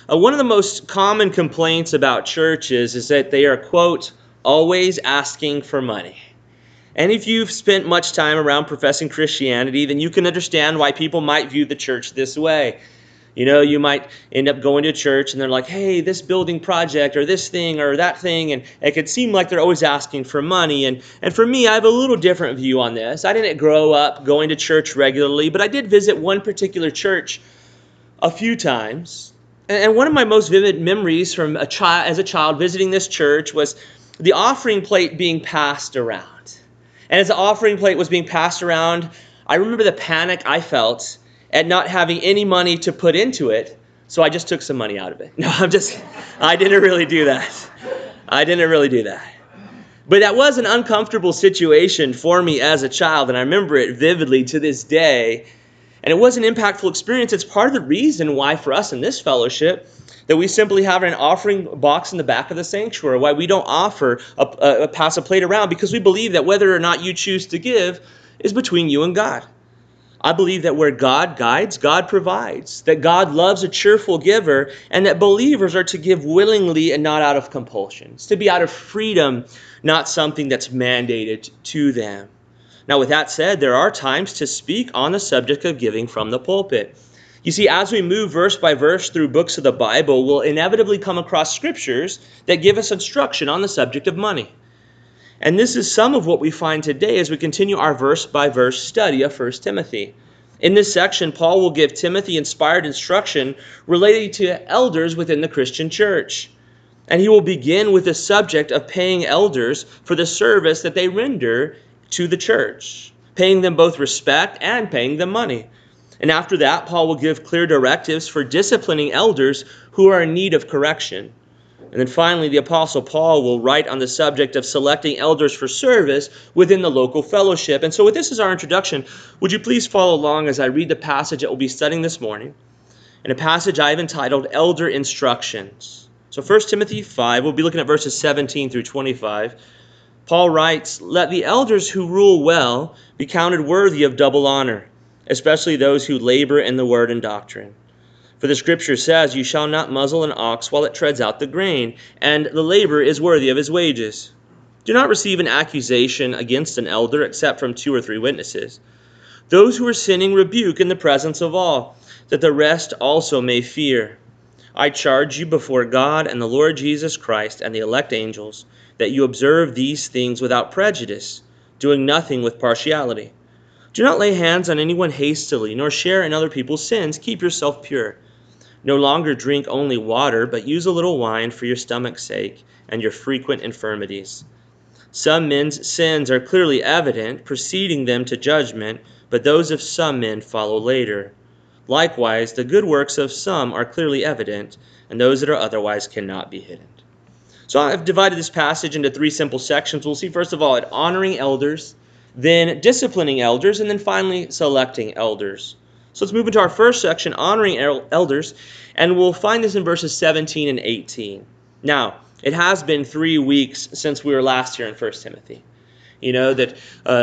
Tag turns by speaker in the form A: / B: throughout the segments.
A: One of the most common complaints about churches is that they are, quote, always asking for money. And if you've spent much time around professing Christianity, then you can understand why people might view the church this way. You might end up going to church and they're like, hey, this building project or this thing or that thing. And it could seem like they're always asking for money. And for me, I have a little different view on this. I didn't grow up going to church regularly, but I did visit one particular church a few times. And one of my most vivid memories from as a child visiting this church was the offering plate being passed around. And as the offering plate was being passed around, I remember the panic I felt at not having any money to put into it, so I just took some money out of it. No, I didn't really do that. But that was an uncomfortable situation for me as a child, and I remember it vividly to this day. And it was an impactful experience. It's part of the reason why for us in this fellowship that we simply have an offering box in the back of the sanctuary, why we don't offer pass a plate around, because we believe that whether or not you choose to give is between you and God. I believe that where God guides, God provides, that God loves a cheerful giver, and that believers are to give willingly and not out of compulsion. It's to be out of freedom, not something that's mandated to them. Now, with that said, there are times to speak on the subject of giving from the pulpit. You see, as we move verse by verse through books of the Bible, we'll inevitably come across scriptures that give us instruction on the subject of money. And this is some of what we find today as we continue our verse-by-verse study of 1 Timothy. In this section, Paul will give Timothy inspired instruction related to elders within the Christian church. And he will begin with the subject of paying elders for the service that they render to the church, paying them both respect and paying them money. And after that, Paul will give clear directives for disciplining elders who are in need of correction. And then finally, the Apostle Paul will write on the subject of selecting elders for service within the local fellowship. And so with this as our introduction, would you please follow along as I read the passage that we'll be studying this morning, and a passage I have entitled Elder Instructions. So 1 Timothy 5, we'll be looking at verses 17 through 25. Paul writes, "Let the elders who rule well be counted worthy of double honor, especially those who labor in the word and doctrine. For the scripture says, you shall not muzzle an ox while it treads out the grain, and the labor is worthy of his wages. Do not receive an accusation against an elder except from 2 or 3 witnesses. Those who are sinning rebuke in the presence of all, that the rest also may fear. I charge you before God and the Lord Jesus Christ and the elect angels, that you observe these things without prejudice, doing nothing with partiality. Do not lay hands on anyone hastily, nor share in other people's sins. Keep yourself pure. No longer drink only water, but use a little wine for your stomach's sake and your frequent infirmities. Some men's sins are clearly evident, preceding them to judgment, but those of some men follow later. Likewise, the good works of some are clearly evident, and those that are otherwise cannot be hidden." So I've divided this passage into 3 simple sections. We'll see first of all at honoring elders, then disciplining elders, and then finally selecting elders. So let's move into our first section, honoring elders, and we'll find this in verses 17 and 18. Now, it has been 3 weeks since we were last here in 1 Timothy. You know that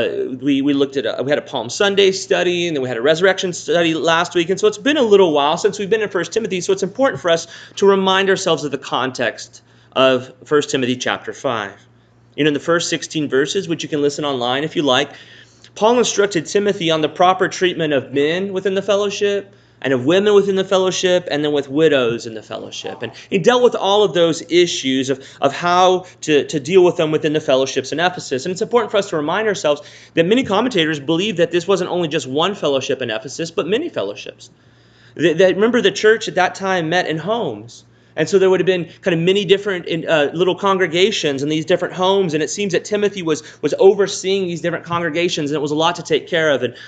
A: we looked at we had a Palm Sunday study, and then we had a resurrection study last week, and so it's been a little while since we've been in 1 Timothy, so it's important for us to remind ourselves of the context of 1 Timothy chapter 5. You know, in the first 16 verses, which you can listen online if you like, Paul instructed Timothy on the proper treatment of men within the fellowship, and of women within the fellowship, and then with widows in the fellowship. And he dealt with all of those issues of how to deal with them within the fellowships in Ephesus. And it's important for us to remind ourselves that many commentators believe that this wasn't only just one fellowship in Ephesus, but many fellowships. Remember, the church at that time met in homes. And so there would have been kind of many different little congregations in these different homes. And it seems that Timothy was overseeing these different congregations, and it was a lot to take care of. And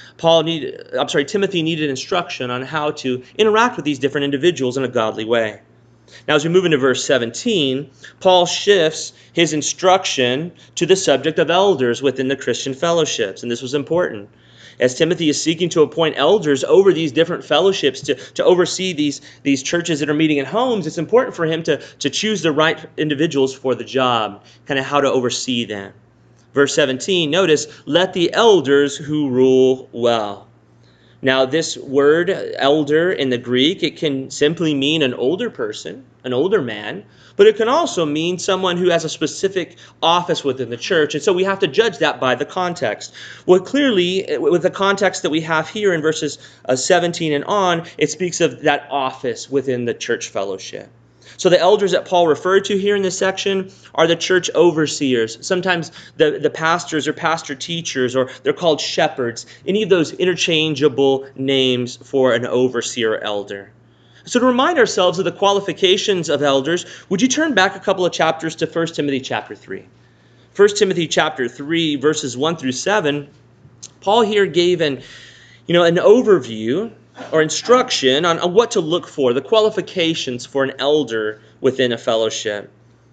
A: Timothy needed instruction on how to interact with these different individuals in a godly way. Now, as we move into verse 17, Paul shifts his instruction to the subject of elders within the Christian fellowships. And this was important, as Timothy is seeking to appoint elders over these different fellowships to oversee these churches that are meeting in homes. It's important for him to choose the right individuals for the job, kind of how to oversee them. Verse 17, notice, let the elders who rule well. Now, this word, elder, in the Greek, it can simply mean an older person, an older man, but it can also mean someone who has a specific office within the church. And so we have to judge that by the context. Well, clearly, with the context that we have here in verses 17 and on, it speaks of that office within the church fellowship. So the elders that Paul referred to here in this section are the church overseers. Sometimes the pastors or pastor teachers, or they're called shepherds. Any of those interchangeable names for an overseer or elder. So to remind ourselves of the qualifications of elders, would you turn back a couple of chapters to 1 Timothy chapter 3? 1 Timothy chapter 3, verses 1 through 7, Paul here gave an overview or instruction on what to look for, the qualifications for an elder within a fellowship.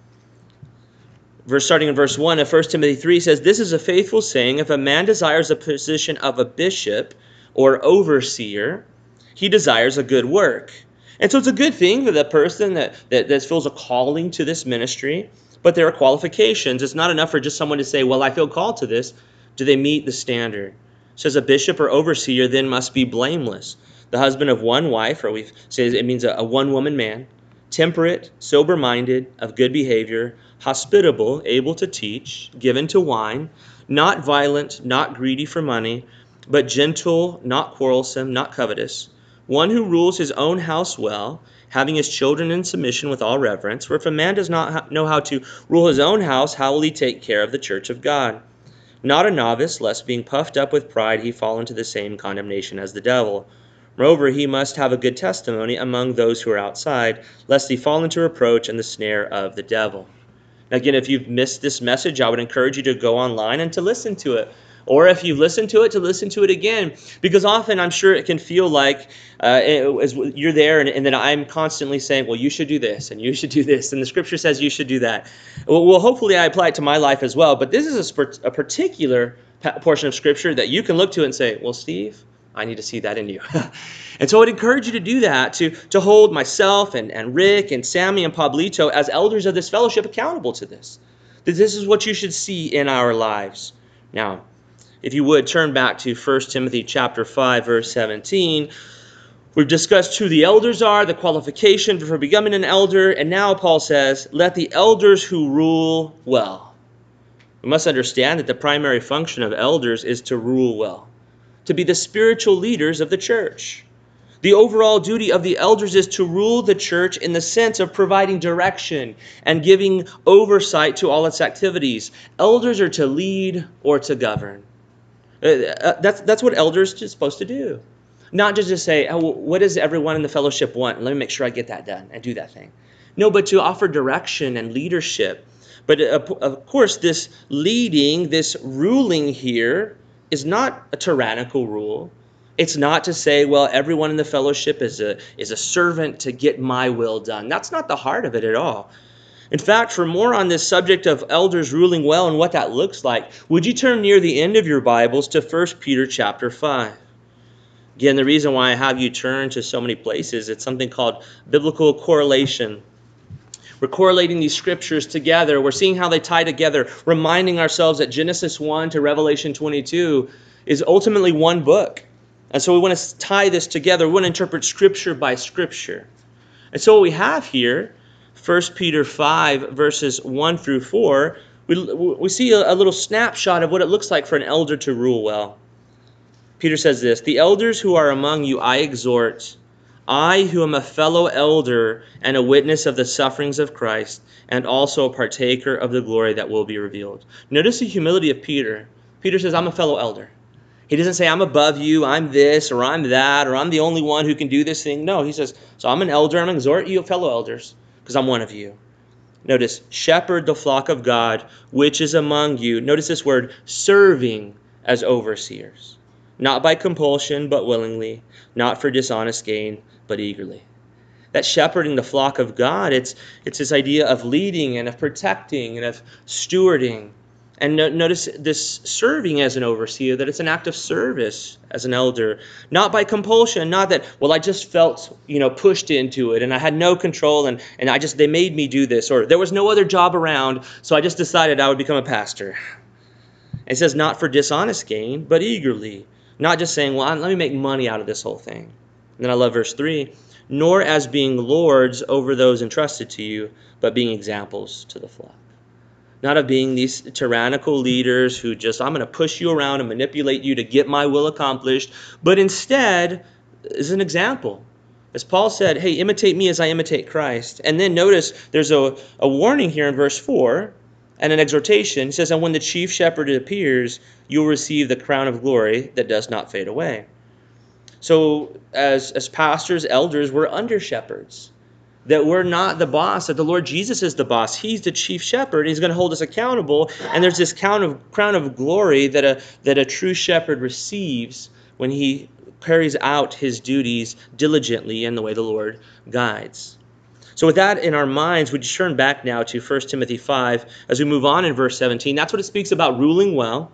A: Starting in verse 1 of 1 Timothy 3 says, "This is a faithful saying, if a man desires a position of a bishop or overseer, he desires a good work." And so it's a good thing for the person that feels a calling to this ministry, but there are qualifications. It's not enough for just someone to say, well, I feel called to this. Do they meet the standard? It says a bishop or overseer then must be blameless, the husband of one wife, or we say it means a one-woman man, temperate, sober-minded, of good behavior, hospitable, able to teach, given to wine, not violent, not greedy for money, but gentle, not quarrelsome, not covetous, one who rules his own house well, having his children in submission with all reverence. For if a man does not know how to rule his own house, how will he take care of the church of God? Not a novice, lest being puffed up with pride he fall into the same condemnation as the devil. Moreover, he must have a good testimony among those who are outside, lest he fall into reproach and the snare of the devil. Now, again, if you've missed this message, I would encourage you to go online and to listen to it. Or if you've listened to it, to listen to it again. Because often I'm sure it can feel like as you're there and then I'm constantly saying, well, you should do this and you should do this. And the scripture says you should do that. Well, hopefully I apply it to my life as well. But this is a particular portion of scripture that you can look to and say, well, Steve, I need to see that in you. And so I would encourage you to do that, to hold myself and Rick and Sammy and Pablito as elders of this fellowship accountable to this. That this is what you should see in our lives. Now, if you would, turn back to 1 Timothy chapter 5, verse 17. We've discussed who the elders are, the qualification for becoming an elder, and now Paul says, let the elders who rule well. We must understand that the primary function of elders is to rule well, to be the spiritual leaders of the church. The overall duty of the elders is to rule the church in the sense of providing direction and giving oversight to all its activities. Elders are to lead or to govern. That's what elders are supposed to do. Not just to say, oh, what does everyone in the fellowship want? Let me make sure I get that done and do that thing. No, but to offer direction and leadership. But of course, this leading, this ruling here is not a tyrannical rule. It's not to say, well, everyone in the fellowship is a servant to get my will done. That's not the heart of it at all. In fact, for more on this subject of elders ruling well and what that looks like, would you turn near the end of your Bibles to 1 Peter chapter 5? Again, the reason why I have you turn to so many places, it's something called biblical correlation. We're correlating these scriptures together. We're seeing how they tie together, reminding ourselves that Genesis 1 to Revelation 22 is ultimately one book. And so we want to tie this together. We want to interpret scripture by scripture. And so what we have here, 1 Peter 5, verses 1 through 4, we see a little snapshot of what it looks like for an elder to rule well. Peter says this, "The elders who are among you I exhort, I who am a fellow elder and a witness of the sufferings of Christ, and also a partaker of the glory that will be revealed." Notice the humility of Peter. Peter says, I'm a fellow elder. He doesn't say, I'm above you, I'm this, or I'm that, or I'm the only one who can do this thing. No, he says, so I'm an elder, I'm going to exhort you fellow elders, because I'm one of you. Notice, shepherd the flock of God, which is among you. Notice this word, serving as overseers. Not by compulsion, but willingly. Not for dishonest gain, but eagerly. That shepherding the flock of God, it's this idea of leading and of protecting and of stewarding. And notice this serving as an overseer, that it's an act of service as an elder. Not by compulsion, not that, well, I just felt, pushed into it and I had no control and they made me do this, or there was no other job around, so I just decided I would become a pastor. It says not for dishonest gain, but eagerly. Not just saying, well, let me make money out of this whole thing. And then I love verse 3, nor as being lords over those entrusted to you, but being examples to the flock. Not of being these tyrannical leaders who just, I'm going to push you around and manipulate you to get my will accomplished, but instead is an example. As Paul said, hey, imitate me as I imitate Christ. And then notice there's a warning here in verse 4 and an exhortation. He says, and when the chief shepherd appears, you will receive the crown of glory that does not fade away. So as pastors, elders, we're under shepherds. That we're not the boss, that the Lord Jesus is the boss. He's the chief shepherd. He's going to hold us accountable. And there's this crown of glory that a true shepherd receives when he carries out his duties diligently in the way the Lord guides. So with that in our minds, we just turn back now to 1 Timothy 5 as we move on in verse 17. That's what it speaks about, ruling well.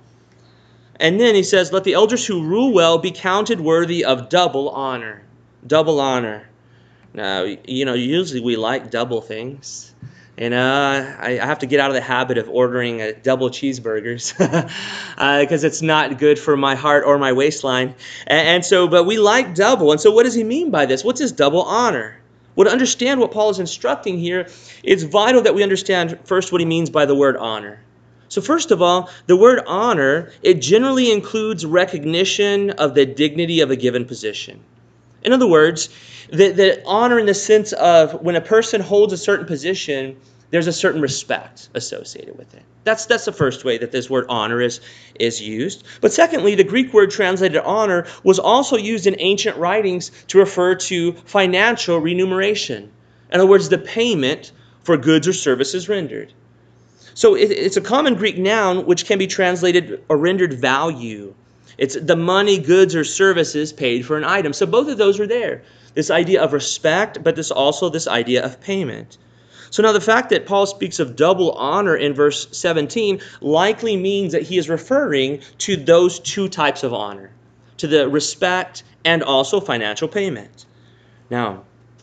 A: And then he says, let the elders who rule well be counted worthy of double honor. Double honor. Now, usually we like double things. And I have to get out of the habit of ordering double cheeseburgers because it's not good for my heart or my waistline. But we like double. And so what does he mean by this? What's this double honor? Well, to understand what Paul is instructing here, it's vital that we understand first what he means by the word honor. So first of all, the word honor, it generally includes recognition of the dignity of a given position. In other words, the honor in the sense of when a person holds a certain position, there's a certain respect associated with it. That's the first way that this word honor is used. But secondly, the Greek word translated honor was also used in ancient writings to refer to financial remuneration. In other words, the payment for goods or services rendered. So it's a common Greek noun which can be translated or rendered value. It's the money, goods, or services paid for an item. So both of those are there. This idea of respect, but this idea of payment. So now the fact that Paul speaks of double honor in verse 17 likely means that he is referring to those two types of honor, to the respect and also financial payment. Now,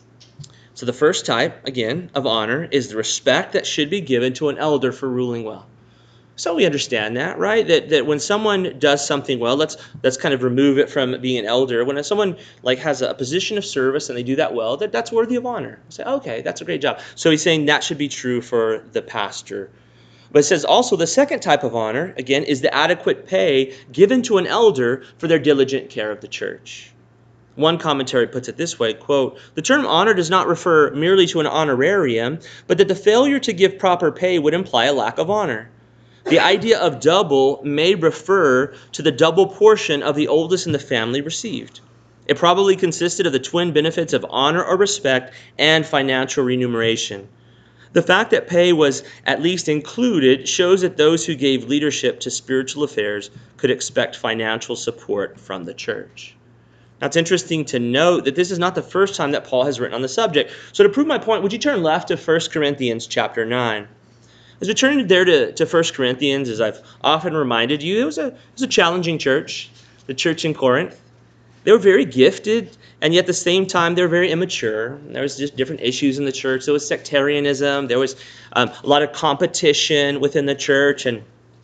A: so the first type, again, of honor is the respect that should be given to an elder for ruling well. So we understand that, right? That when someone does something well, let's kind of remove it from being an elder. When someone has a position of service and they do that well, that's worthy of honor. You say, okay, that's a great job. So he's saying that should be true for the pastor. But it says also the second type of honor, again, is the adequate pay given to an elder for their diligent care of the church. One commentary puts it this way, quote, the term honor does not refer merely to an honorarium, but that the failure to give proper pay would imply a lack of honor. The idea of double may refer to the double portion of the oldest in the family received. It probably consisted of the twin benefits of honor or respect and financial remuneration. The fact that pay was at least included shows that those who gave leadership to spiritual affairs could expect financial support from the church. Now, it's interesting to note that this is not the first time that Paul has written on the subject. So to prove my point, would you turn left to 1 Corinthians chapter 9? As we turn there to 1 Corinthians, as I've often reminded you, it was a challenging church, the church in Corinth. They were very gifted, and yet at the same time, they were very immature. There was just different issues in the church. There was sectarianism. There was a lot of competition within the church, and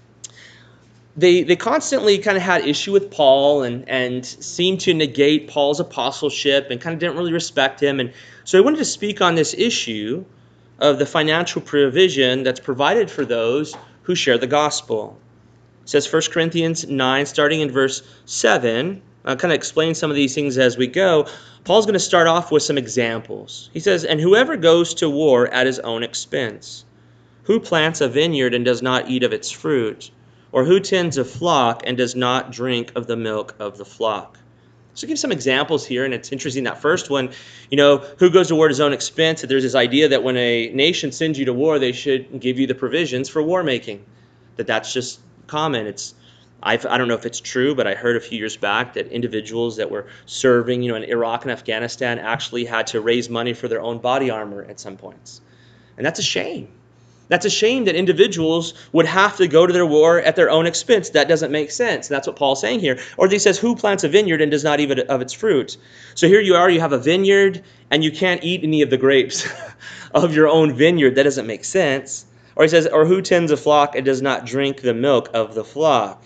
A: they constantly kind of had issue with Paul and seemed to negate Paul's apostleship and kind of didn't really respect him. And so I wanted to speak on this issue of the financial provision that's provided for those who share the gospel. It says 1 Corinthians 9, starting in verse 7. I'll kind of explain some of these things as we go. Paul's going to start off with some examples. He says, and whoever goes to war at his own expense, who plants a vineyard and does not eat of its fruit, or who tends a flock and does not drink of the milk of the flock. So give some examples here, and it's interesting that first one, who goes to war at his own expense. There's this idea that when a nation sends you to war, they should give you the provisions for war making. That's just common. I don't know if it's true, but I heard a few years back that individuals that were serving, in Iraq and Afghanistan actually had to raise money for their own body armor at some points. And that's a shame. That's a shame that individuals would have to go to their war at their own expense. That doesn't make sense. That's what Paul's saying here. Or he says, who plants a vineyard and does not eat of its fruit? So here you are, you have a vineyard, and you can't eat any of the grapes of your own vineyard. That doesn't make sense. Or he says, or who tends a flock and does not drink the milk of the flock?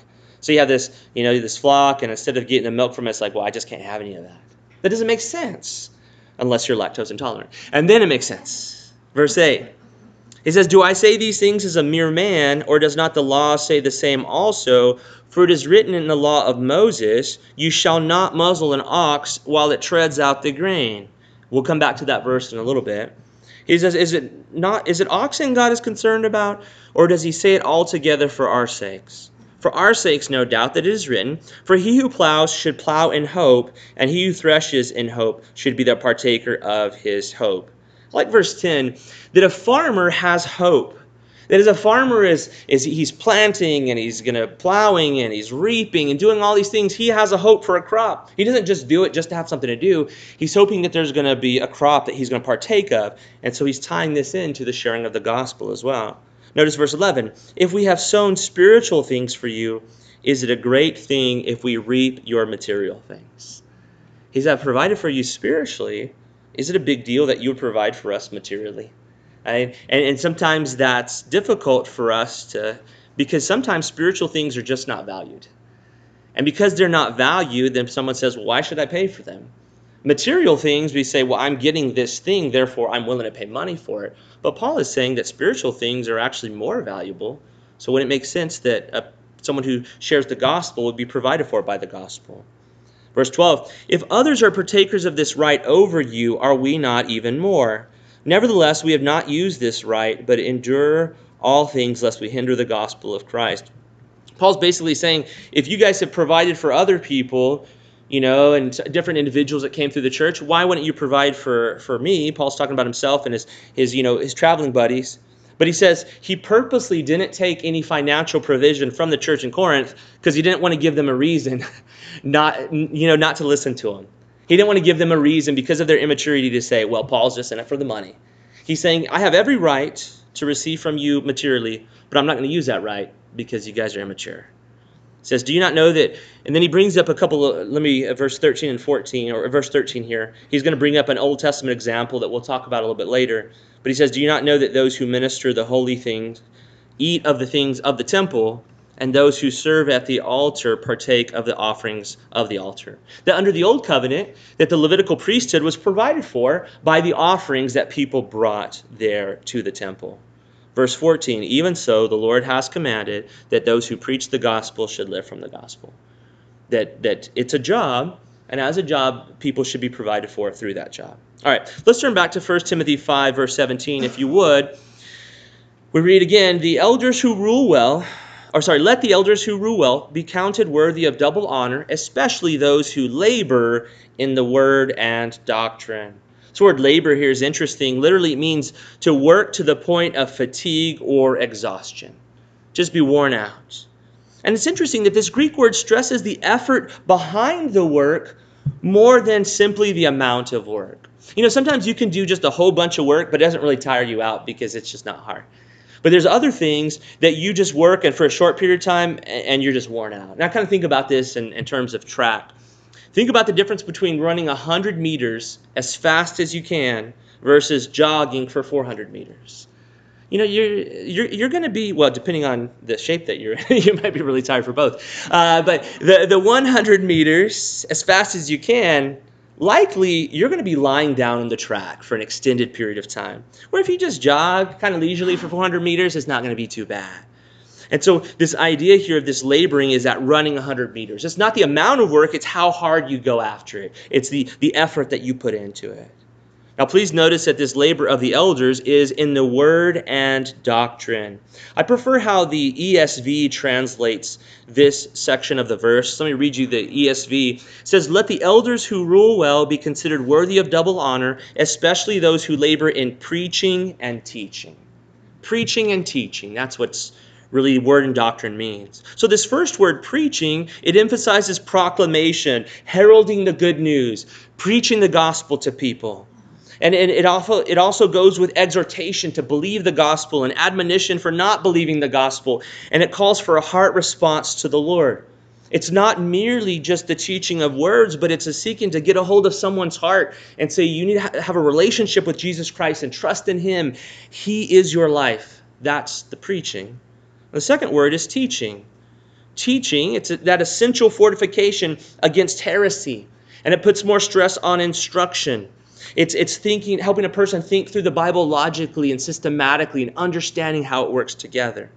A: So you have this, this flock, and instead of getting the milk from it, it's like, well, I just can't have any of that. That doesn't make sense unless you're lactose intolerant. And then it makes sense. Verse 8. He says, do I say these things as a mere man, or does not the law say the same also? For it is written in the law of Moses, you shall not muzzle an ox while it treads out the grain. We'll come back to that verse in a little bit. He says, is it oxen God is concerned about, or does he say it altogether for our sakes? For our sakes, no doubt, that it is written, for he who plows should plow in hope, and he who threshes in hope should be the partaker of his hope. Like verse 10, that a farmer has hope. That as a farmer he's planting and he's plowing and he's reaping and doing all these things, he has a hope for a crop. He doesn't just do it just to have something to do. He's hoping that there's going to be a crop that he's going to partake of. And so he's tying this into the sharing of the gospel as well. Notice verse 11. If we have sown spiritual things for you, is it a great thing if we reap your material things? He said, I've provided for you spiritually. Is it a big deal that you would provide for us materially? And sometimes that's difficult for us because sometimes spiritual things are just not valued. And because they're not valued, then someone says, well, why should I pay for them? Material things, we say, well, I'm getting this thing, therefore I'm willing to pay money for it. But Paul is saying that spiritual things are actually more valuable. So wouldn't it make sense that someone who shares the gospel would be provided for by the gospel? Verse 12, if others are partakers of this right over you, are we not even more? Nevertheless, we have not used this right, but endure all things lest we hinder the gospel of Christ. Paul's basically saying, if you guys have provided for other people, and different individuals that came through the church, why wouldn't you provide for me? Paul's talking about himself and his traveling buddies. But he says he purposely didn't take any financial provision from the church in Corinth because he didn't want to give them a reason not to listen to him. He didn't want to give them a reason because of their immaturity to say, well, Paul's just in it for the money. He's saying, I have every right to receive from you materially, but I'm not going to use that right because you guys are immature. He says, do you not know that? And then he brings up a couple of, verse 13 and 14, or verse 13 here. He's going to bring up an Old Testament example that we'll talk about a little bit later. But he says, do you not know that those who minister the holy things eat of the things of the temple, and those who serve at the altar partake of the offerings of the altar? That under the old covenant, that the Levitical priesthood was provided for by the offerings that people brought there to the temple. Verse 14, even so, the Lord has commanded that those who preach the gospel should live from the gospel. That it's a job, and as a job, people should be provided for through that job. All right, let's turn back to 1 Timothy 5, verse 17, if you would. We read again, let the elders who rule well be counted worthy of double honor, especially those who labor in the word and doctrine. This word labor here is interesting. Literally, it means to work to the point of fatigue or exhaustion. Just be worn out. And it's interesting that this Greek word stresses the effort behind the work more than simply the amount of work. Sometimes you can do just a whole bunch of work, but it doesn't really tire you out because it's just not hard. But there's other things that you just work and for a short period of time and you're just worn out. And I kind of think about this in terms of track. Think about the difference between running 100 meters as fast as you can versus jogging for 400 meters. You're going to be, well, depending on the shape that you're in, you might be really tired for both. But the 100 meters as fast as you can, likely you're going to be lying down on the track for an extended period of time. Where if you just jog kind of leisurely for 400 meters, it's not going to be too bad. And so this idea here of this laboring is that running 100 meters. It's not the amount of work, it's how hard you go after it. It's the effort that you put into it. Now, please notice that this labor of the elders is in the word and doctrine. I prefer how the ESV translates this section of the verse. Let me read you the ESV. It says, let the elders who rule well be considered worthy of double honor, especially those who labor in preaching and teaching. Preaching and teaching, that's what's really word and doctrine means. So this first word, preaching, it emphasizes proclamation, heralding the good news, preaching the gospel to people. And it also goes with exhortation to believe the gospel and admonition for not believing the gospel. And it calls for a heart response to the Lord. It's not merely just the teaching of words, but it's a seeking to get a hold of someone's heart and say, you need to have a relationship with Jesus Christ and trust in Him. He is your life. That's the preaching. The second word is teaching. teaching. It's that essential fortification against heresy. And it puts more stress on instruction. It's thinking, helping a person think through the Bible logically and systematically and understanding how it works together.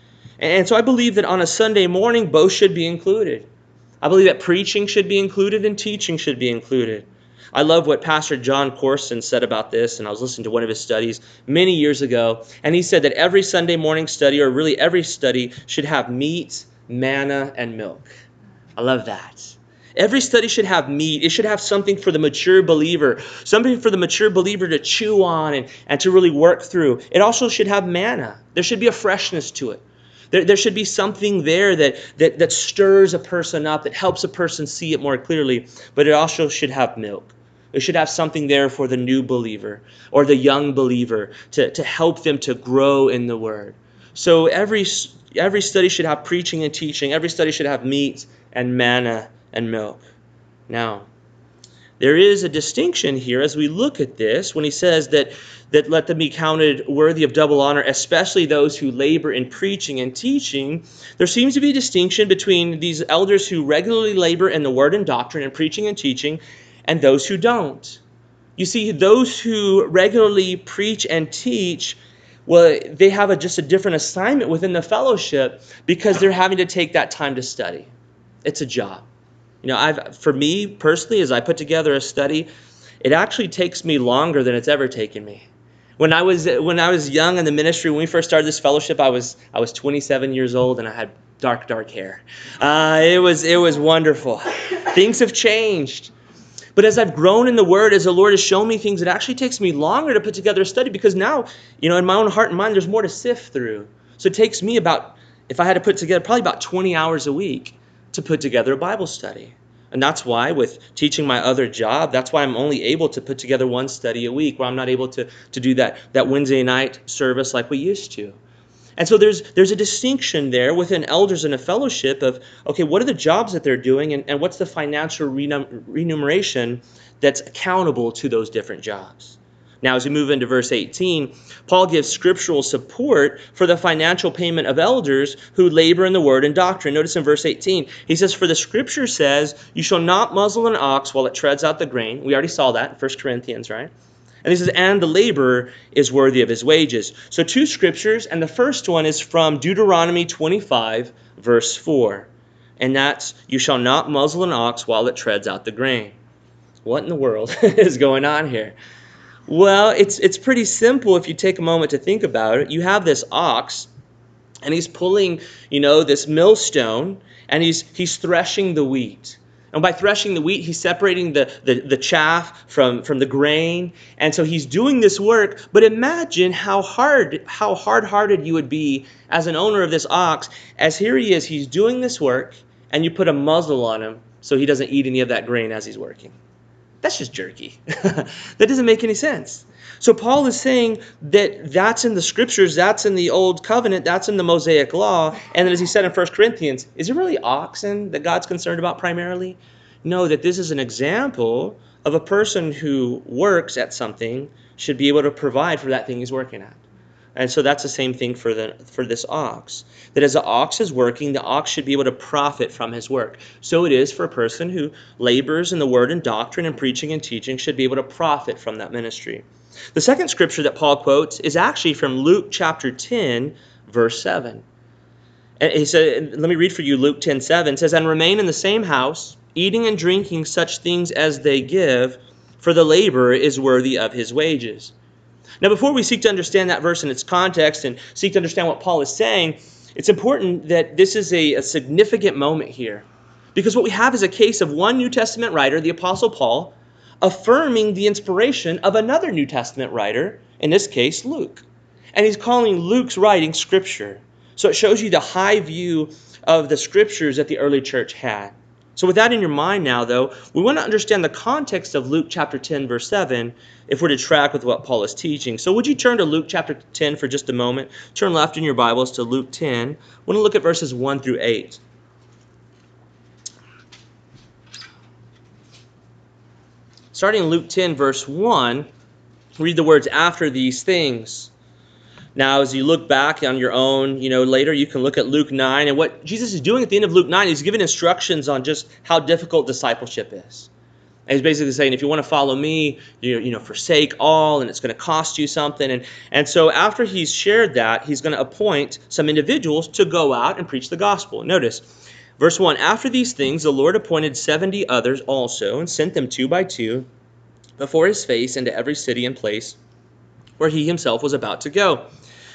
A: And so I believe that on a Sunday morning, both should be included. I believe that preaching should be included and teaching should be included. I love what Pastor John Corson said about this, and I was listening to one of his studies many years ago, and he said that every Sunday morning study, or really every study, should have meat, manna, and milk. I love that. Every study should have meat. It should have something for the mature believer, something for the mature believer to chew on and to really work through. It also should have manna. There should be a freshness to it. There should be something there that stirs a person up, that helps a person see it more clearly, but it also should have milk. It should have something there for the new believer or the young believer to help them to grow in the Word. So every study should have preaching and teaching. Every study should have meat and manna and milk. Now, there is a distinction here as we look at this when he says that let them be counted worthy of double honor, especially those who labor in preaching and teaching. There seems to be a distinction between these elders who regularly labor in the word and doctrine and preaching and teaching and those who don't. You see, those who regularly preach and teach, well, they have just a different assignment within the fellowship because they're having to take that time to study. It's a job. You know, for me personally, as I put together a study, it actually takes me longer than it's ever taken me. When I was young in the ministry, when we first started this fellowship, I was 27 years old and I had dark hair. It was wonderful. Things have changed. But as I've grown in the Word, as the Lord has shown me things, it actually takes me longer to put together a study because now, you know, in my own heart and mind, there's more to sift through. So it takes me about, if I had to put together, probably about 20 hours a week to put together a Bible study. And that's why with teaching my other job, that's why I'm only able to put together one study a week, where I'm not able to do that Wednesday night service like we used to. And so there's a distinction there within elders in a fellowship of, okay, what are the jobs that they're doing and what's the financial remuneration that's accountable to those different jobs. Now, as we move into verse 18, Paul gives scriptural support for the financial payment of elders who labor in the word and doctrine. Notice in verse 18, he says, "For the scripture says, you shall not muzzle an ox while it treads out the grain." We already saw that in 1 Corinthians, right? And he says, "And the laborer is worthy of his wages." So two scriptures, and the first one is from Deuteronomy 25, verse 4. And that's, "You shall not muzzle an ox while it treads out the grain." What in the world is going on here? Well, it's pretty simple if you take a moment to think about it. You have this ox, and he's pulling, this millstone, and he's threshing the wheat. And by threshing the wheat, he's separating the chaff from the grain. And so he's doing this work. But imagine how hard-hearted you would be as an owner of this ox, as here he is, he's doing this work, and you put a muzzle on him so he doesn't eat any of that grain as he's working. That's just jerky. That doesn't make any sense. So Paul is saying that that's in the scriptures, that's in the old covenant, that's in the Mosaic law. And then as he said in 1 Corinthians, is it really oxen that God's concerned about primarily? No, that this is an example of a person who works at something should be able to provide for that thing he's working at. And so that's the same thing for this ox. That as the ox is working, the ox should be able to profit from his work. So it is for a person who labors in the word and doctrine and preaching and teaching should be able to profit from that ministry. The second scripture that Paul quotes is actually from Luke chapter 10, verse 7. And he said, let me read for you Luke 10:7. It says, "And remain in the same house, eating and drinking such things as they give, for the laborer is worthy of his wages." Now, before we seek to understand that verse in its context and seek to understand what Paul is saying, it's important that this is a significant moment here. Because what we have is a case of one New Testament writer, the Apostle Paul, affirming the inspiration of another New Testament writer, in this case, Luke. And he's calling Luke's writing Scripture. So it shows you the high view of the Scriptures that the early church had. So with that in your mind now, though, we want to understand the context of Luke chapter 10, verse 7, if we're to track with what Paul is teaching. So would you turn to Luke chapter 10 for just a moment? Turn left in your Bibles to Luke 10. I want to look at verses 1 through 8. Starting in Luke 10, verse 1, read the words, "After these things, Now, as you look back on your own, later you can look at Luke 9, and what Jesus is doing at the end of Luke 9 is giving instructions on just how difficult discipleship is. And he's basically saying, if you want to follow me, forsake all, and it's going to cost you something. And so after he's shared that, he's going to appoint some individuals to go out and preach the gospel. Notice, verse 1, after these things, the Lord appointed 70 others also, and sent them 2 by 2 before his face into every city and place where he himself was about to go.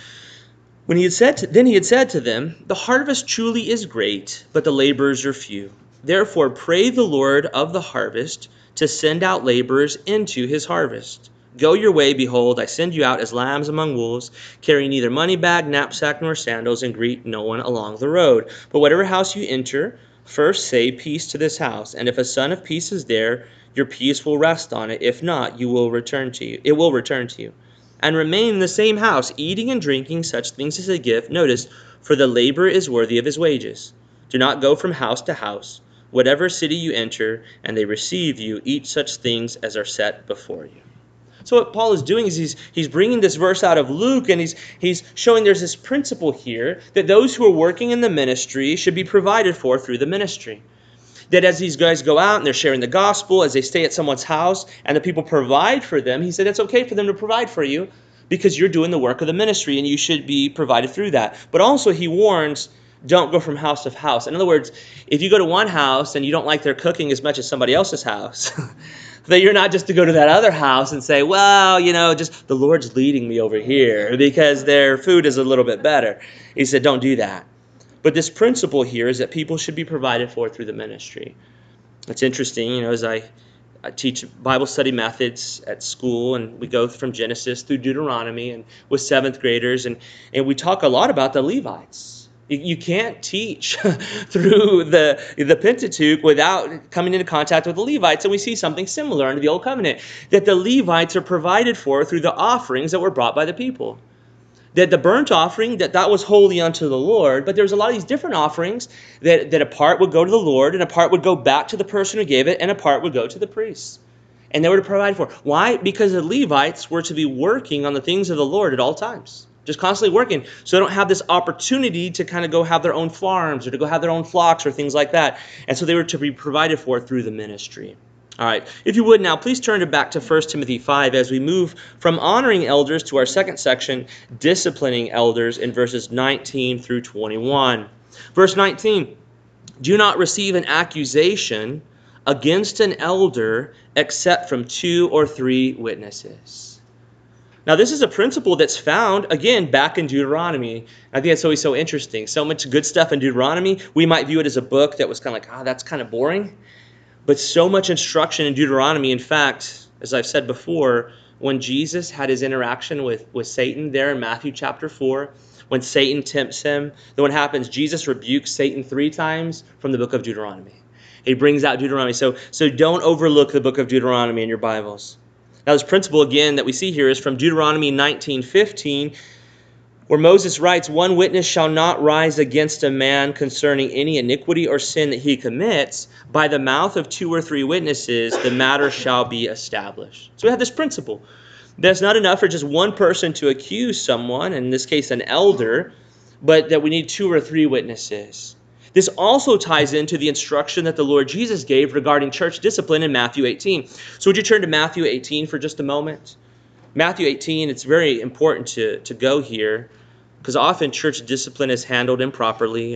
A: Then he had said to them, the harvest truly is great, but the laborers are few. Therefore pray the Lord of the harvest to send out laborers into his harvest. Go your way, behold, I send you out as lambs among wolves. Carry neither money bag, knapsack, nor sandals, and greet no one along the road. But whatever house you enter, first say, peace to this house. And if a son of peace is there, your peace will rest on it. If not, it will return to you. And remain in the same house, eating and drinking such things as a gift. Notice, for the laborer is worthy of his wages. Do not go from house to house. Whatever city you enter, and they receive you, eat such things as are set before you. So what Paul is doing is he's bringing this verse out of Luke, and he's showing there's this principle here that those who are working in the ministry should be provided for through the ministry. That as these guys go out and they're sharing the gospel, as they stay at someone's house and the people provide for them, he said it's okay for them to provide for you because you're doing the work of the ministry and you should be provided through that. But also he warns, don't go from house to house. In other words, if you go to one house and you don't like their cooking as much as somebody else's house, that you're not just to go to that other house and say, well, just the Lord's leading me over here because their food is a little bit better. He said, don't do that. But this principle here is that people should be provided for through the ministry. It's interesting, as I teach Bible study methods at school, and we go from Genesis through Deuteronomy and with 7th graders, and we talk a lot about the Levites. You can't teach through the Pentateuch without coming into contact with the Levites, and we see something similar under the Old Covenant, that the Levites are provided for through the offerings that were brought by the people. That the burnt offering, that was holy unto the Lord, but there's a lot of these different offerings that a part would go to the Lord, and a part would go back to the person who gave it, and a part would go to the priests. And they were to provide for. Why? Because the Levites were to be working on the things of the Lord at all times. Just constantly working. So they don't have this opportunity to kind of go have their own farms or to go have their own flocks or things like that. And so they were to be provided for through the ministry. All right, if you would now, please turn back to 1 Timothy 5 as we move from honoring elders to our second section, disciplining elders, in verses 19 through 21. Verse 19, do not receive an accusation against an elder except from 2 or 3 witnesses. Now, this is a principle that's found, again, back in Deuteronomy. I think it's always so interesting. So much good stuff in Deuteronomy. We might view it as a book that was kind of like, that's kind of boring. But so much instruction in Deuteronomy. In fact, as I've said before, when Jesus had his interaction with Satan there in Matthew chapter 4, when Satan tempts him, then what happens? Jesus rebukes Satan 3 times from the book of Deuteronomy. He brings out Deuteronomy. So don't overlook the book of Deuteronomy in your Bibles. Now, this principle, again, that we see here is from Deuteronomy 19:15, where Moses writes, one witness shall not rise against a man concerning any iniquity or sin that he commits. By the mouth of 2 or 3 witnesses, the matter shall be established. So we have this principle. That's not enough for just one person to accuse someone, in this case an elder, but that we need 2 or 3 witnesses. This also ties into the instruction that the Lord Jesus gave regarding church discipline in Matthew 18. So would you turn to Matthew 18 for just a moment? Matthew 18, it's very important to go here because often church discipline is handled improperly.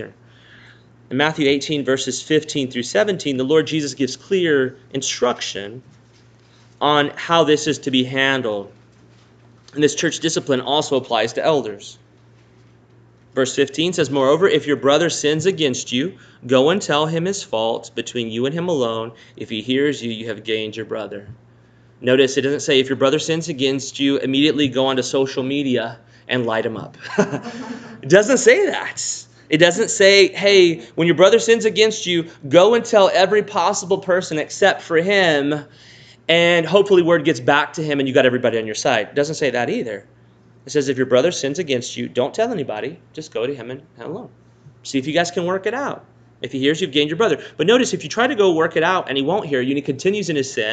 A: In Matthew 18, verses 15 through 17, the Lord Jesus gives clear instruction on how this is to be handled. And this church discipline also applies to elders. Verse 15 says, moreover, if your brother sins against you, go and tell him his fault between you and him alone. If he hears you, you have gained your brother. Notice it doesn't say if your brother sins against you, immediately go onto social media and light him up. It doesn't say that. It doesn't say, hey, when your brother sins against you, go and tell every possible person except for him, and hopefully word gets back to him and you got everybody on your side. It doesn't say that either. It says if your brother sins against you, don't tell anybody. Just go to him and alone. See if you guys can work it out. If he hears you've gained your brother. But notice if you try to go work it out and he won't hear you and he continues in his sin,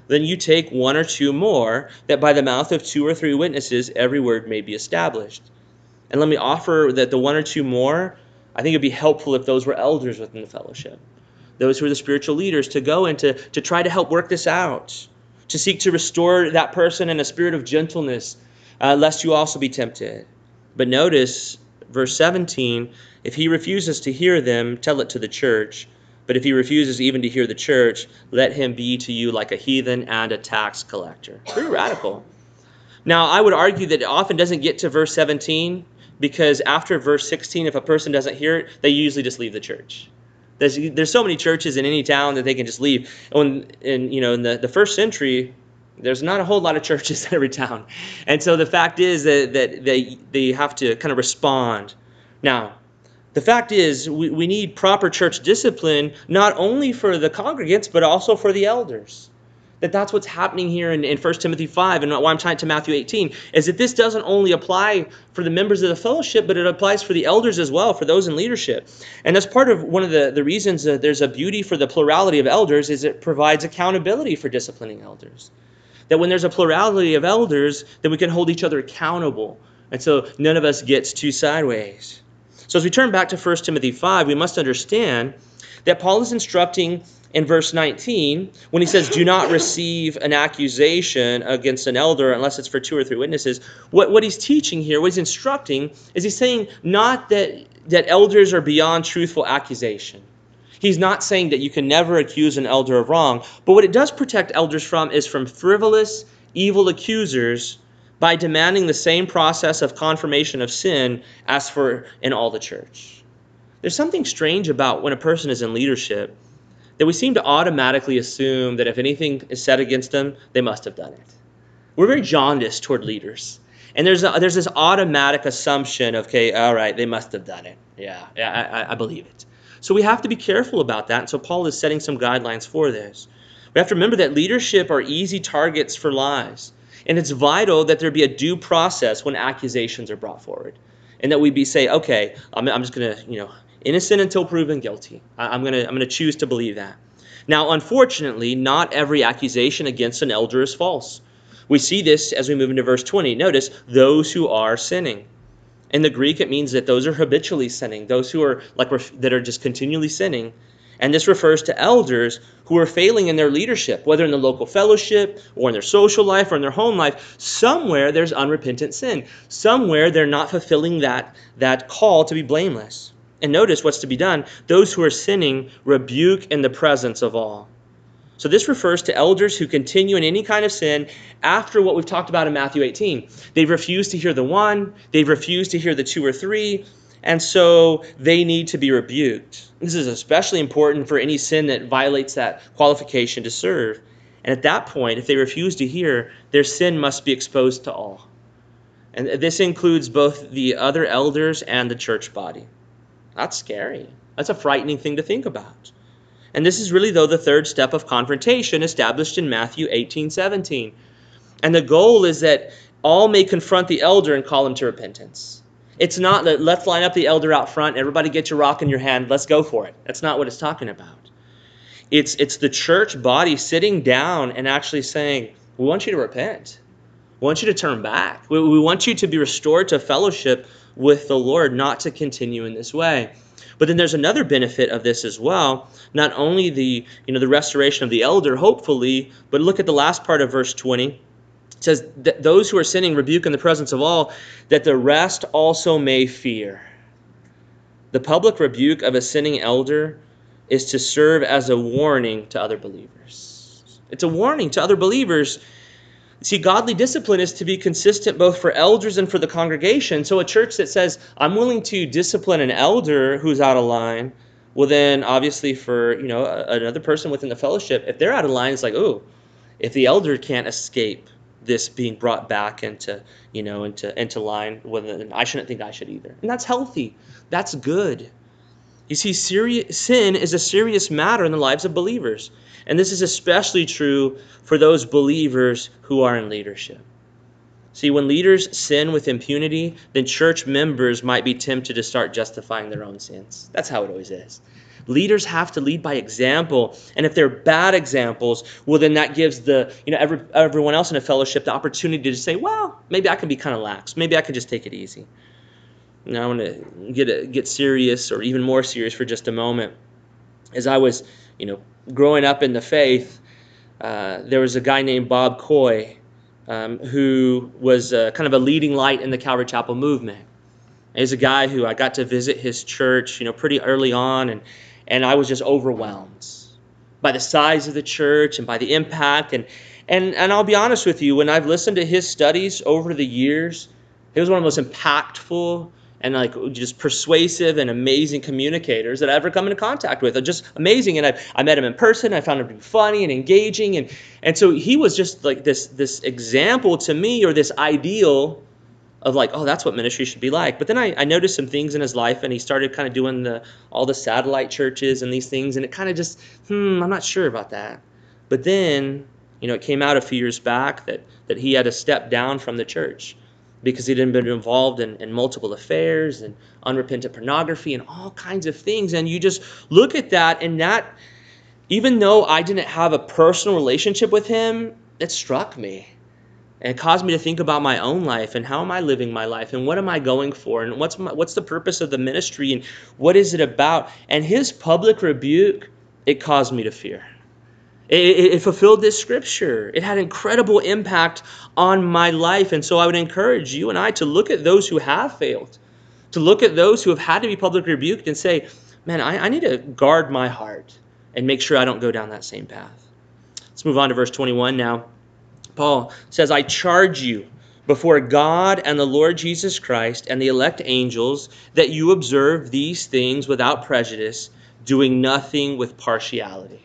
A: then you take one or two more, that by the mouth of 2 or 3 witnesses every word may be established. And let me offer that the one or two more, I think it would be helpful if those were elders within the fellowship, those who are the spiritual leaders, to go and to try to help work this out, to seek to restore that person in a spirit of gentleness, lest you also be tempted. But notice verse 17, if he refuses to hear them, tell it to the church. But if he refuses even to hear the church, let him be to you like a heathen and a tax collector. Pretty radical. Now, I would argue that it often doesn't get to verse 17, because after verse 16, if a person doesn't hear it, they usually just leave the church. There's so many churches in any town that they can just leave. In the first century, there's not a whole lot of churches in every town. And so the fact is that they have to kind of respond. Now, the fact is we need proper church discipline, not only for the congregants, but also for the elders. That's what's happening here in 1 Timothy 5, and why I'm tying to Matthew 18, is that this doesn't only apply for the members of the fellowship, but it applies for the elders as well, for those in leadership. And that's part of one of the reasons that there's a beauty for the plurality of elders, is it provides accountability for disciplining elders. That when there's a plurality of elders, then we can hold each other accountable. And so none of us gets too sideways. So as we turn back to 1 Timothy 5, we must understand that Paul is instructing in verse 19, when he says, do not receive an accusation against an elder unless it's for 2 or 3 witnesses, what he's teaching here, what he's instructing, is he's saying not that elders are beyond truthful accusation. He's not saying that you can never accuse an elder of wrong, but what it does protect elders from is from frivolous, evil accusers by demanding the same process of confirmation of sin as for in all the church. There's something strange about when a person is in leadership, that we seem to automatically assume that if anything is said against them, they must have done it. We're very jaundiced toward leaders. And there's this automatic assumption of, okay, all right, they must have done it. Yeah, I believe it. So we have to be careful about that. And so Paul is setting some guidelines for this. We have to remember that leadership are easy targets for lies. And it's vital that there be a due process when accusations are brought forward. And that we say, okay, I'm just going to, innocent until proven guilty. I'm going to choose to believe that. Now, unfortunately, not every accusation against an elder is false. We see this as we move into verse 20. Notice, those who are sinning. In the Greek, it means that those are habitually sinning, those who are that are just continually sinning. And this refers to elders who are failing in their leadership, whether in the local fellowship or in their social life or in their home life. Somewhere there's unrepentant sin. Somewhere they're not fulfilling that call to be blameless. And notice what's to be done. Those who are sinning rebuke in the presence of all. So this refers to elders who continue in any kind of sin after what we've talked about in Matthew 18. They've refused to hear the one. They've refused to hear the 2 or 3. And so they need to be rebuked. This is especially important for any sin that violates that qualification to serve. And at that point, if they refuse to hear, their sin must be exposed to all. And this includes both the other elders and the church body. That's scary. That's a frightening thing to think about. And this is really, though, the third step of confrontation established in Matthew 18:17. And the goal is that all may confront the elder and call him to repentance. It's not that let's line up the elder out front, everybody get your rock in your hand, let's go for it. That's not what it's talking about. It's the church body sitting down and actually saying, we want you to repent. We want you to turn back. We want you to be restored to fellowship with the Lord, not to continue in this way. But then there's another benefit of this as well. Not only the restoration of the elder, hopefully, but look at the last part of verse 20. It says that those who are sinning rebuke in the presence of all, that the rest also may fear. The public rebuke of a sinning elder is to serve as a warning to other believers. It's a warning to other believers. See, godly discipline is to be consistent both for elders and for the congregation. So a church that says, I'm willing to discipline an elder who's out of line, well then obviously for another person within the fellowship, if they're out of line, it's like, oh, if the elder can't escape this being brought back into line, well then I shouldn't think I should either. And that's healthy. That's good. You see, sin is a serious matter in the lives of believers. And this is especially true for those believers who are in leadership. See, when leaders sin with impunity, then church members might be tempted to start justifying their own sins. That's how it always is. Leaders have to lead by example, and if they're bad examples, well, then that gives everyone else in a fellowship the opportunity to say, well, maybe I can be kind of lax. Maybe I can just take it easy. Now I want to get serious, or even more serious, for just a moment. As I was, growing up in the faith, there was a guy named Bob Coy, who was kind of a leading light in the Calvary Chapel movement. He's a guy who I got to visit his church, pretty early on, and I was just overwhelmed by the size of the church and by the impact. And I'll be honest with you, when I've listened to his studies over the years, he was one of the most impactful and just persuasive and amazing communicators that I ever come into contact with. Just amazing. And I met him in person. I found him to be funny and engaging. And so he was just like this example to me, or this ideal of that's what ministry should be like. But then I noticed some things in his life, and he started kind of doing all the satellite churches and these things, and it kind of just, I'm not sure about that. But then, it came out a few years back that he had to step down from the church because he'd been involved in multiple affairs and unrepentant pornography and all kinds of things. And you just look at that, and that, even though I didn't have a personal relationship with him, it struck me. And it caused me to think about my own life, and how am I living my life, and what am I going for, and what's the purpose of the ministry, and what is it about? And his public rebuke, it caused me to fear. It fulfilled this scripture. It had incredible impact on my life. And so I would encourage you and I to look at those who have failed, to look at those who have had to be publicly rebuked and say, man, I need to guard my heart and make sure I don't go down that same path. Let's move on to verse 21 now. Paul says, I charge you before God and the Lord Jesus Christ and the elect angels that you observe these things without prejudice, doing nothing with partiality.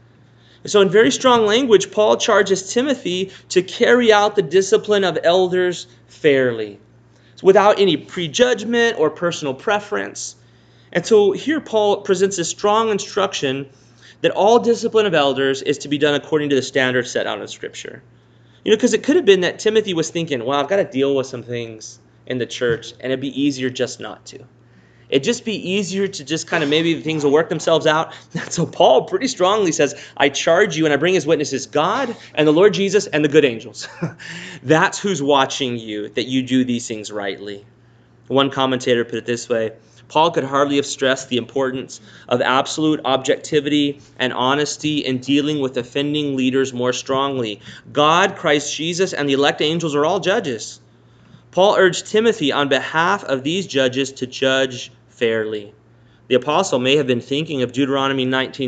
A: So in very strong language, Paul charges Timothy to carry out the discipline of elders fairly, without any prejudgment or personal preference. And so here Paul presents a strong instruction that all discipline of elders is to be done according to the standards set out in Scripture. Because it could have been that Timothy was thinking, well, I've got to deal with some things in the church, and it'd be easier just not to. It'd just be easier to just kind of, maybe things will work themselves out. So Paul pretty strongly says, I charge you, and I bring as witnesses God and the Lord Jesus and the good angels. That's who's watching you, that you do these things rightly. One commentator put it this way: Paul could hardly have stressed the importance of absolute objectivity and honesty in dealing with offending leaders more strongly. God, Christ Jesus, and the elect angels are all judges. Paul urged Timothy on behalf of these judges to judge fairly. The apostle may have been thinking of Deuteronomy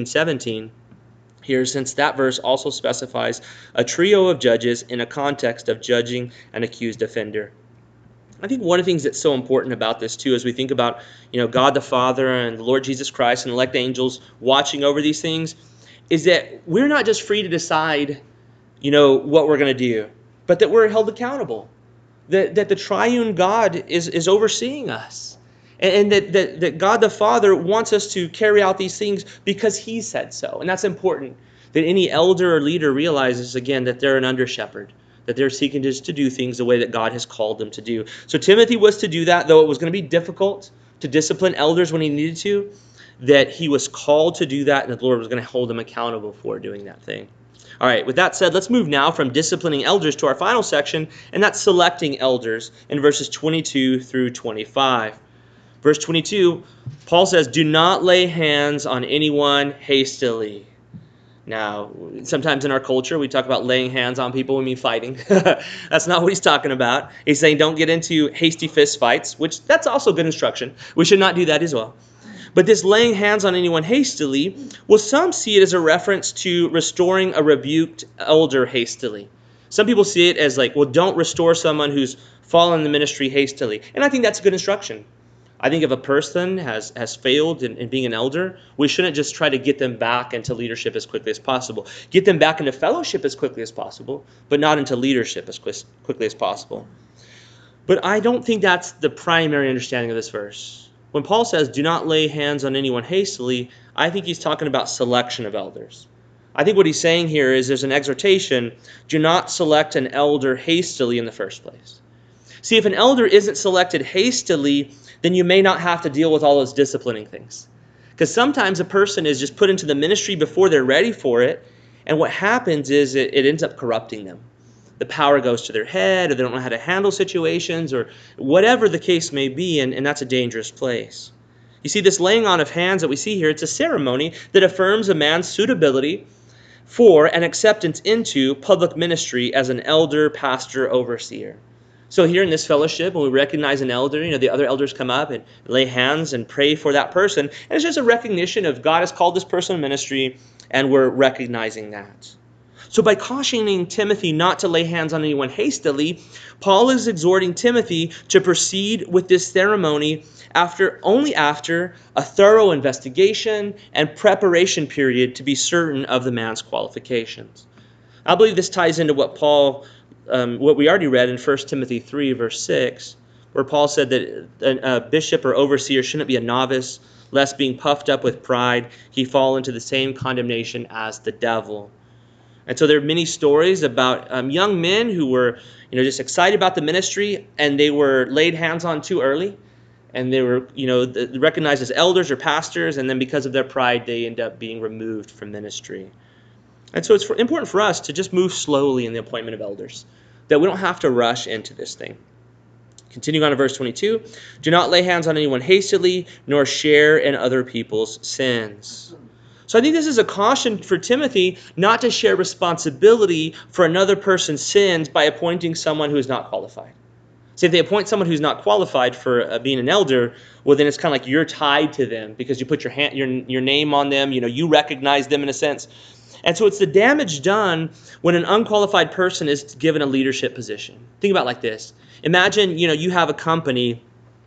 A: 19:17 here, since that verse also specifies a trio of judges in a context of judging an accused offender. I think one of the things that's so important about this too, as we think about, God the Father and the Lord Jesus Christ and elect angels watching over these things, is that we're not just free to decide, what we're going to do, but that we're held accountable. That the triune God is overseeing us. And that God the Father wants us to carry out these things because He said so. And that's important, that any elder or leader realizes, again, that they're an under-shepherd, that they're seeking just to do things the way that God has called them to do. So Timothy was to do that, though it was going to be difficult to discipline elders when he needed to, that he was called to do that, and the Lord was going to hold him accountable for doing that thing. All right, with that said, let's move now from disciplining elders to our final section, and that's selecting elders in verses 22 through 25. Verse 22, Paul says, do not lay hands on anyone hastily. Now, sometimes in our culture, we talk about laying hands on people, we mean fighting. That's not what he's talking about. He's saying don't get into hasty fist fights, which that's also good instruction. We should not do that as well. But this laying hands on anyone hastily, well, some see it as a reference to restoring a rebuked elder hastily. Some people see it as don't restore someone who's fallen in the ministry hastily. And I think that's a good instruction. I think if a person has failed in being an elder, we shouldn't just try to get them back into leadership as quickly as possible. Get them back into fellowship as quickly as possible, but not into leadership as quickly as possible. But I don't think that's the primary understanding of this verse. When Paul says, do not lay hands on anyone hastily, I think he's talking about selection of elders. I think what he's saying here is there's an exhortation, do not select an elder hastily in the first place. See, if an elder isn't selected hastily, then you may not have to deal with all those disciplining things. Because sometimes a person is just put into the ministry before they're ready for it, and what happens is it ends up corrupting them. The power goes to their head, or they don't know how to handle situations, or whatever the case may be, and that's a dangerous place. You see, this laying on of hands that we see here, it's a ceremony that affirms a man's suitability for and acceptance into public ministry as an elder, pastor, overseer. So here in this fellowship, when we recognize an elder, the other elders come up and lay hands and pray for that person. And it's just a recognition of God has called this person to ministry, and we're recognizing that. So by cautioning Timothy not to lay hands on anyone hastily, Paul is exhorting Timothy to proceed with this ceremony only after a thorough investigation and preparation period to be certain of the man's qualifications. I believe this ties into what we already read in 1 Timothy 3, verse 6, where Paul said that a bishop or overseer shouldn't be a novice, lest being puffed up with pride, he fall into the same condemnation as the devil. And so there are many stories about young men who were, just excited about the ministry, and they were laid hands on too early, and they were, recognized as elders or pastors, and then because of their pride, they end up being removed from ministry. And so it's important for us to just move slowly in the appointment of elders, that we don't have to rush into this thing. Continuing on to verse 22, do not lay hands on anyone hastily, nor share in other people's sins. So I think this is a caution for Timothy not to share responsibility for another person's sins by appointing someone who is not qualified. See, if they appoint someone who's not qualified for being an elder, well, then it's kind of like you're tied to them because you put your name on them. You recognize them in a sense. And so it's the damage done when an unqualified person is given a leadership position. Think about it like this. Imagine, you have a company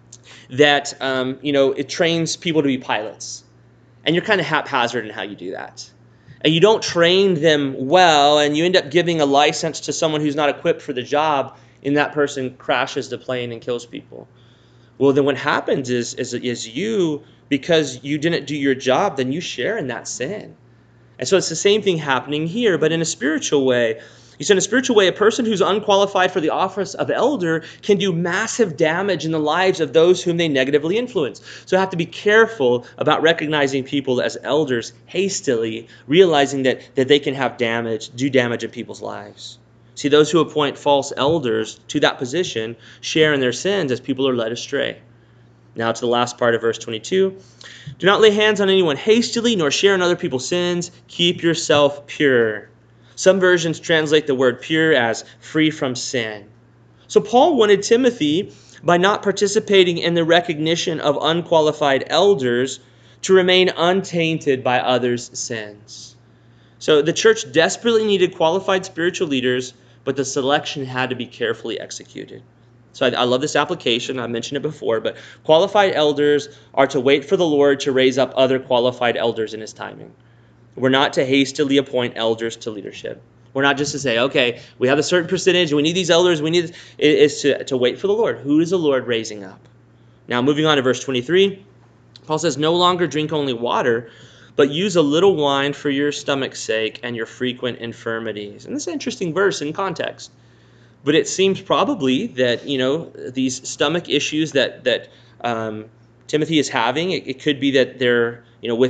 A: that, it trains people to be pilots. And you're kind of haphazard in how you do that. And you don't train them well, and you end up giving a license to someone who's not equipped for the job, and that person crashes the plane and kills people. Well, then what happens is you, because you didn't do your job, then you share in that sin. And so it's the same thing happening here, but in a spiritual way. You see, in a spiritual way, a person who's unqualified for the office of elder can do massive damage in the lives of those whom they negatively influence. So I have to be careful about recognizing people as elders hastily, realizing that they can do damage in people's lives. See, those who appoint false elders to that position share in their sins as people are led astray. Now to the last part of verse 22. Do not lay hands on anyone hastily, nor share in other people's sins. Keep yourself pure. Some versions translate the word pure as free from sin. So Paul wanted Timothy, by not participating in the recognition of unqualified elders, to remain untainted by others' sins. So the church desperately needed qualified spiritual leaders, but the selection had to be carefully executed. So I love this application. I mentioned it before, but qualified elders are to wait for the Lord to raise up other qualified elders in his timing. We're not to hastily appoint elders to leadership. We're not just to say, okay, we have a certain percentage, we need these elders, it is to wait for the Lord. Who is the Lord raising up? Now, moving on to verse 23, Paul says, no longer drink only water, but use a little wine for your stomach's sake and your frequent infirmities. And this is an interesting verse in context. But it seems probably that, these stomach issues that Timothy is having, it could be that they're,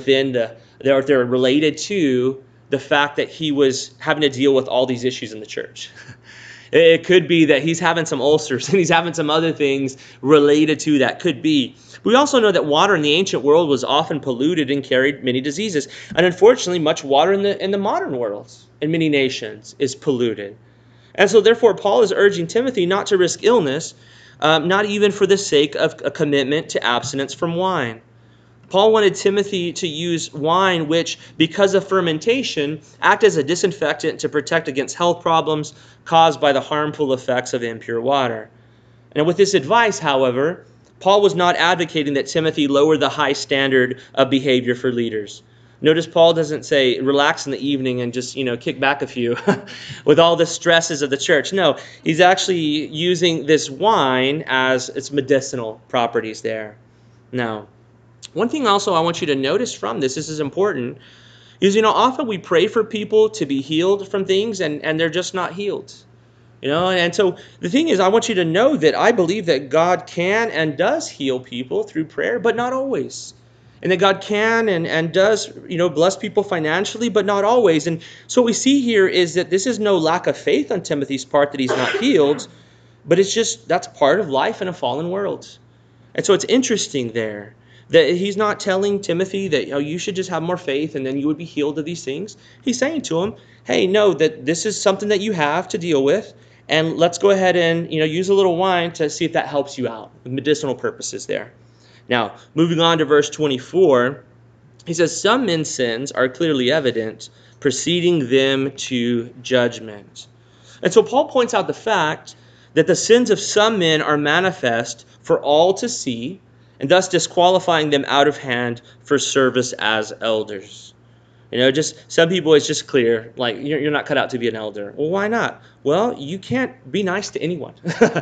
A: they're related to the fact that he was having to deal with all these issues in the church. It could be that he's having some ulcers and he's having some other things related to that. Could be. We also know that water in the ancient world was often polluted and carried many diseases. And unfortunately, much water in the modern world in many nations is polluted. And so therefore, Paul is urging Timothy not to risk illness, not even for the sake of a commitment to abstinence from wine. Paul wanted Timothy to use wine which, because of fermentation, act as a disinfectant to protect against health problems caused by the harmful effects of impure water. And with this advice, however, Paul was not advocating that Timothy lower the high standard of behavior for leaders. Notice Paul doesn't say relax in the evening and just, kick back a few with all the stresses of the church. No, he's actually using this wine as its medicinal properties there. Now, one thing also I want you to notice from this is important, is, often we pray for people to be healed from things and they're just not healed. And so the thing is, I want you to know that I believe that God can and does heal people through prayer, but not always. And that God can and does, bless people financially, but not always. And so what we see here is that this is no lack of faith on Timothy's part that he's not healed, but it's just that's part of life in a fallen world. And so it's interesting there that he's not telling Timothy that you should just have more faith and then you would be healed of these things. He's saying to him, hey, know that this is something that you have to deal with, and let's go ahead and use a little wine to see if that helps you out with medicinal purposes there. Now, moving on to verse 24, he says, some men's sins are clearly evident, preceding them to judgment. And so Paul points out the fact that the sins of some men are manifest for all to see, and thus disqualifying them out of hand for service as elders. Just some people, it's just clear, like you're not cut out to be an elder. Well, why not? Well, you can't be nice to anyone.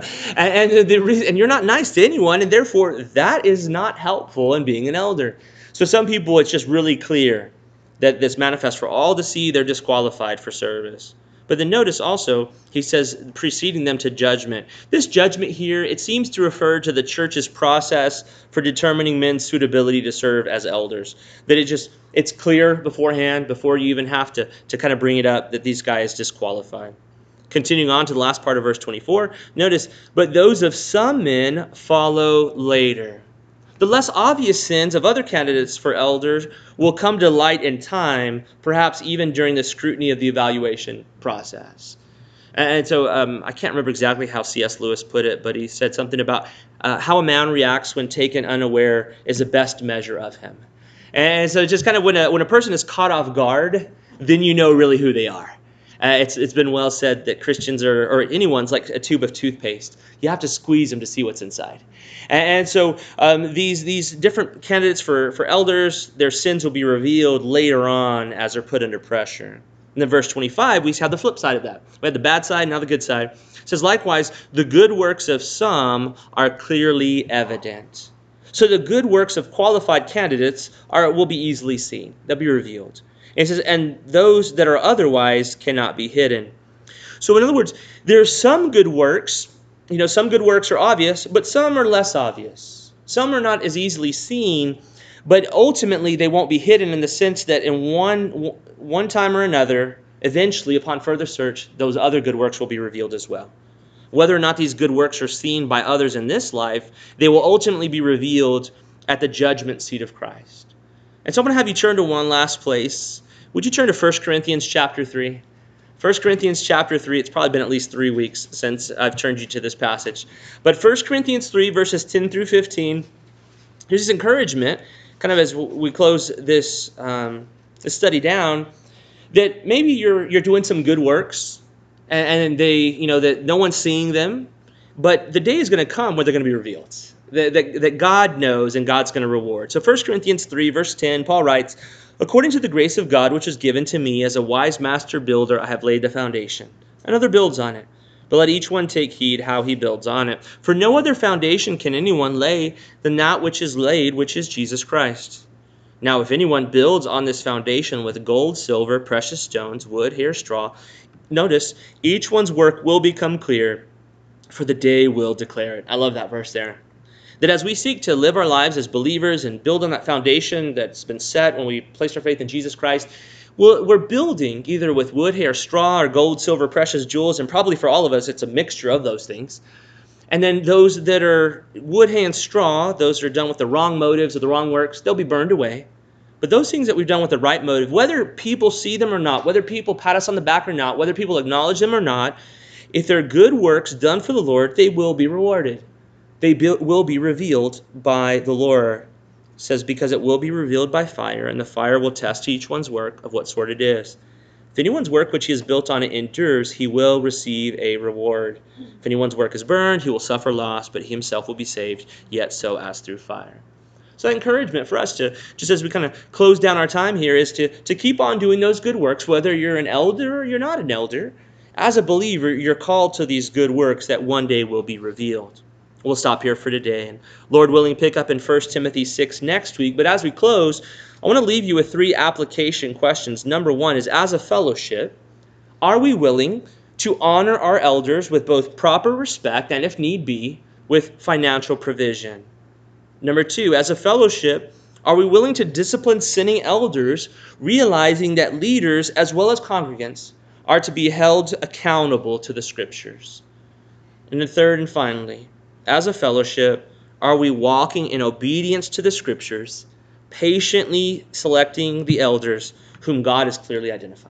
A: and you're not nice to anyone, and therefore that is not helpful in being an elder. So some people, it's just really clear that this manifests for all to see, they're disqualified for service. But then notice also, he says, preceding them to judgment. This judgment here, it seems to refer to the church's process for determining men's suitability to serve as elders. That it's clear beforehand, before you even have to kind of bring it up, that these guys disqualified. Continuing on to the last part of verse 24, notice, but those of some men follow later. The less obvious sins of other candidates for elders will come to light in time, perhaps even during the scrutiny of the evaluation process. And so I can't remember exactly how C.S. Lewis put it, but he said something about how a man reacts when taken unaware is the best measure of him. And so just kind of when a person is caught off guard, then you know really who they are. It's been well said that Christians or anyone's like a tube of toothpaste. You have to squeeze them to see what's inside. And so these different candidates for elders, their sins will be revealed later on as they're put under pressure. And then verse 25, we have the flip side of that. We had the bad side, now the good side. It says, likewise, the good works of some are clearly evident. So the good works of qualified candidates will be easily seen. They'll be revealed. And it says, and those that are otherwise cannot be hidden. So in other words, there are some good works. Some good works are obvious, but some are less obvious. Some are not as easily seen, but ultimately they won't be hidden in the sense that in one time or another, eventually upon further search, those other good works will be revealed as well. Whether or not these good works are seen by others in this life, they will ultimately be revealed at the judgment seat of Christ. And so I'm going to have you turn to one last place. Would you turn to 1 Corinthians chapter 3? 1 Corinthians chapter 3, it's probably been at least 3 weeks since I've turned you to this passage. But 1 Corinthians 3, verses 10 through 15, here's this encouragement, kind of as we close this study down, that maybe you're doing some good works, and they, that no one's seeing them, but the day is going to come where they're going to be revealed. That God knows and God's going to reward. So 1 Corinthians 3, verse 10, Paul writes, according to the grace of God which was given to me as a wise master builder, I have laid the foundation. Another builds on it. But let each one take heed how he builds on it. For no other foundation can anyone lay than that which is laid, which is Jesus Christ. Now if anyone builds on this foundation with gold, silver, precious stones, wood, hair, straw, notice, each one's work will become clear, for the day will declare it. I love that verse there. That as we seek to live our lives as believers and build on that foundation that's been set when we placed our faith in Jesus Christ, we're building either with wood, hair, straw, or gold, silver, precious jewels, and probably for all of us, it's a mixture of those things. And then those that are wood, hay, and straw, those that are done with the wrong motives or the wrong works, they'll be burned away. But those things that we've done with the right motive, whether people see them or not, whether people pat us on the back or not, whether people acknowledge them or not, if they're good works done for the Lord, they will be rewarded. They will be revealed by the Lord. It says, because it will be revealed by fire, and the fire will test each one's work of what sort it is. If anyone's work which he has built on it endures, he will receive a reward. If anyone's work is burned, he will suffer loss, but he himself will be saved, yet so as through fire. So that encouragement for us to, just as we kind of close down our time here, is to keep on doing those good works, whether you're an elder or you're not an elder. As a believer, you're called to these good works that one day will be revealed. We'll stop here for today, and Lord willing, pick up in 1 Timothy 6 next week. But as we close, I want to leave you with 3 application questions. Number 1 is, as a fellowship, are we willing to honor our elders with both proper respect and, if need be, with financial provision? Number 2, as a fellowship, Are we willing to discipline sinning elders, realizing that leaders as well as congregants are to be held accountable to the Scriptures? And then third and finally, as a fellowship, are we walking in obedience to the Scriptures, patiently selecting the elders whom God has clearly identified?